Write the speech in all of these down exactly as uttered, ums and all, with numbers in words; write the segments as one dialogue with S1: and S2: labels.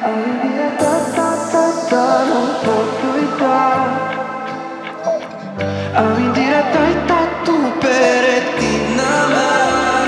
S1: Amintirea ta, ta, ta, ta, nu pot uita. Amintirea ta e tatu pe retina mea.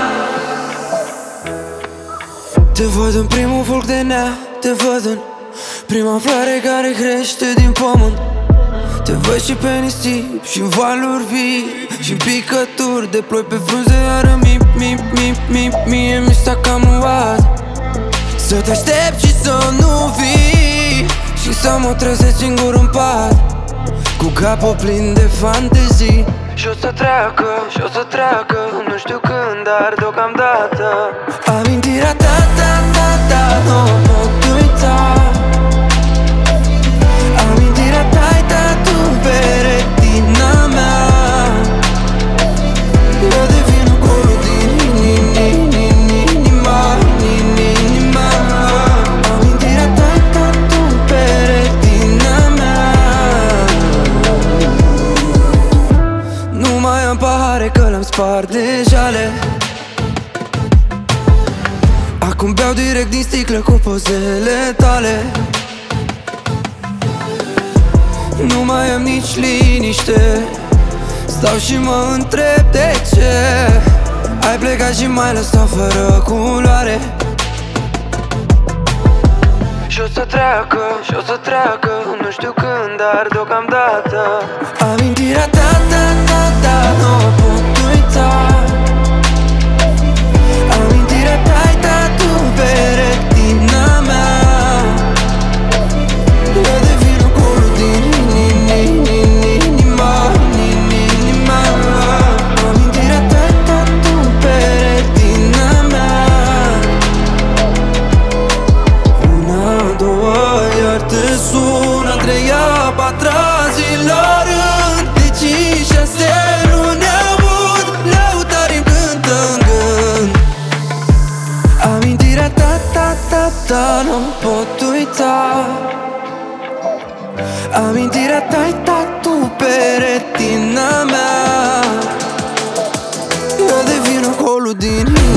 S1: Te văd în primul fulg de nea, te văd în prima floare care crește din pământ. Te văd și pe nisip, și în valuri vii, și în picături de ploi pe frunze. Iară mi, mi, mi, mi, mie mi s-a cam luat să te aștept și să nu vii, și să mă trezesc singur în pat, cu capul plin de fantezii. Și o să treacă, și o să treacă, nu știu când, dar deocamdată amintirea ta, ta, ta, ta, nu o pot uita. Amintirea ta-i tatu pe retina mea. Eu devin golul din inima, inima. Amintirea ta-i tatu pe retina mea. Nu mai am pahare că le-am spart de jale. Acum beau direct din sticlă cu pozele tale. Nu mai am nici liniște, stau și mă întreb de ce ai plecat și m-ai lăsat fără culoare. Și o să treacă, și o să treacă, nu știu când, dar deocamdată amintirea ta, ta, ta, ta, nu o pot uita. Amintirea ta-i tatu pe retina mea. Eu devin golul din inima, inima. Amintirea ta-i tatu pe retina mea. Una, două, iar te sun, a treia, a patra zi la rând. De cinci, șase luni aud lăutari în gând în gând. Amintirea ta, ta, ta, ta, nu pot uita. Amintirea ta-i tatu pe retina mea. Eu devin golul din